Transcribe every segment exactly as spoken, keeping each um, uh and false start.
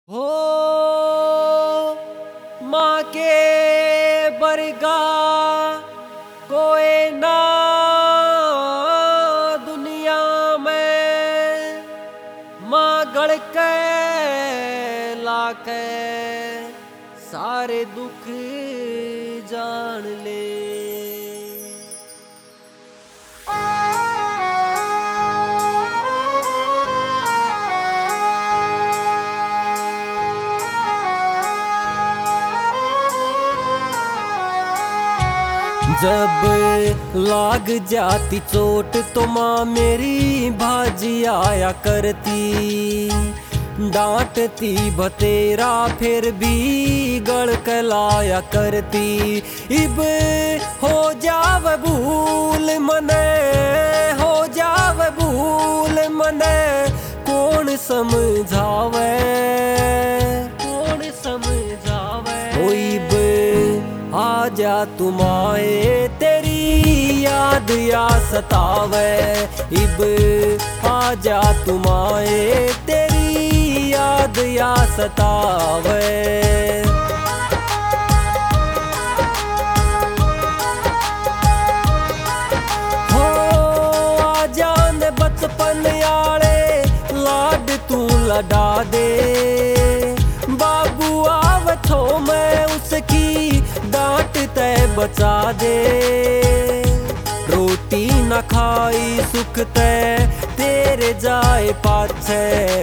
हो माँ के बरगा कोई ना दुनिया में, माँ गढ़ के लाके सारे दुख जान ले। जब लाग जाती चोट तो माँ मेरी भाजी आया करती, डांटती बतेरा फिर भी गड़ लाया करती। इब हो जाव भूल मने, हो जाव भूल मने, कौन समझावे कौन समझावे। ओ इब आजा तुम आए तेरी याद या सतावे, इब आजा तुम आए तेरी याद या सतावे। हो आजा ने बचपन याले लाड तू लड़ा दे, बाबू आव छो मैं उसकी डांट तय बचा दे। रोटी न खाई सुख तय तेरे जाए पाछे,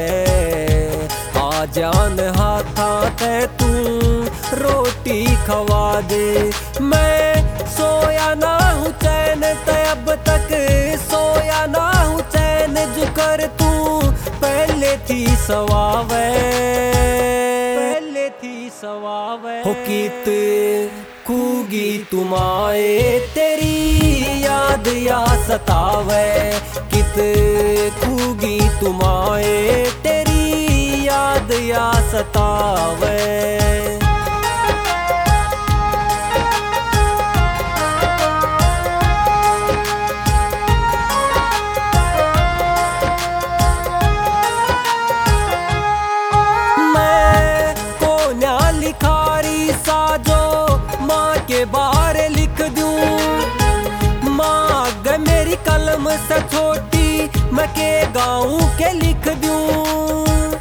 आ जान हाथा तय तू रोटी खवा दे। मैं सोया ना हूँ चैन तय अब तक, सोया ना हूँ चैन जो कर तू पहले थी सवावे पहले थी सवावे। हो कित खूगी तुम आए तेरी याद या सतावे, कित खूगी तुम आए तेरी याद या सतावे। मैं कोन्या लिखारी साजो माँ के बारे लिख दूं, माँ अगर मेरी कलम से छोटी मैं के गाँव के लिख दूं।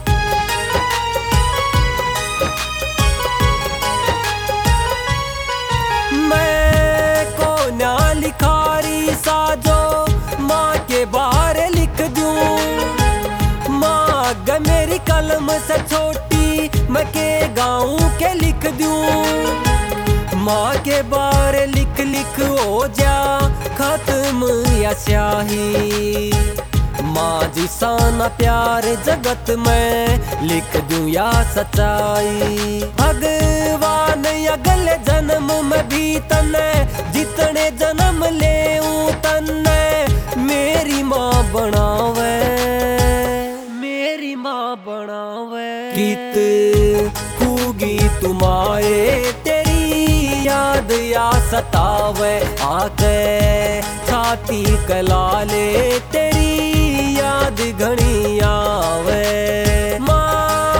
मैं कोन्या लिखारी साजो माँ के बारे लिख दूं, माँ अगर मेरी कलम से छोटी मैं के गाँव के लिख दूं। माँ के बारे लिख लिख हो जा खत्म या स्याही, माँ जिसा ना प्यार जगत में लिख दूं या सच्चाई। भगवान अगले जन्म में भी तने जितने जन्म ले तने मेरी माँ बनावे मेरी माँ बनावे। कित खूगी तुम आए तेरी याद या सतावे, आके छाती कला ले तेरी याद घनी आवे। माँ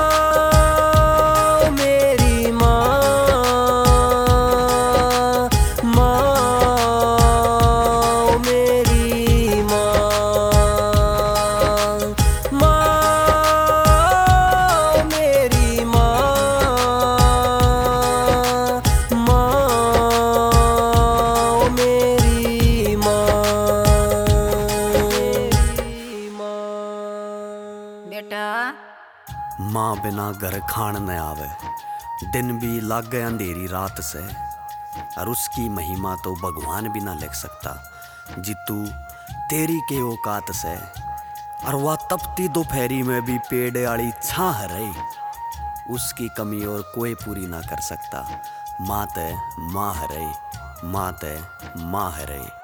मेरी माँ, माँ मेरी माँ, माँ मेरी माँ, माँ मेरी माँ, मेरी माँ। बेटा माँ बिना घर खान न आवे, दिन भी लाग गए अंधेरी रात से, और उसकी महिमा तो भगवान भी ना लिख सकता जितू तेरी के औकात से। और वह तपती दोपहरी में भी पेड़ आड़ी छाह रही, उसकी कमी और कोई पूरी ना कर सकता। माँ ते माँ रही, माँ ते माँ रही।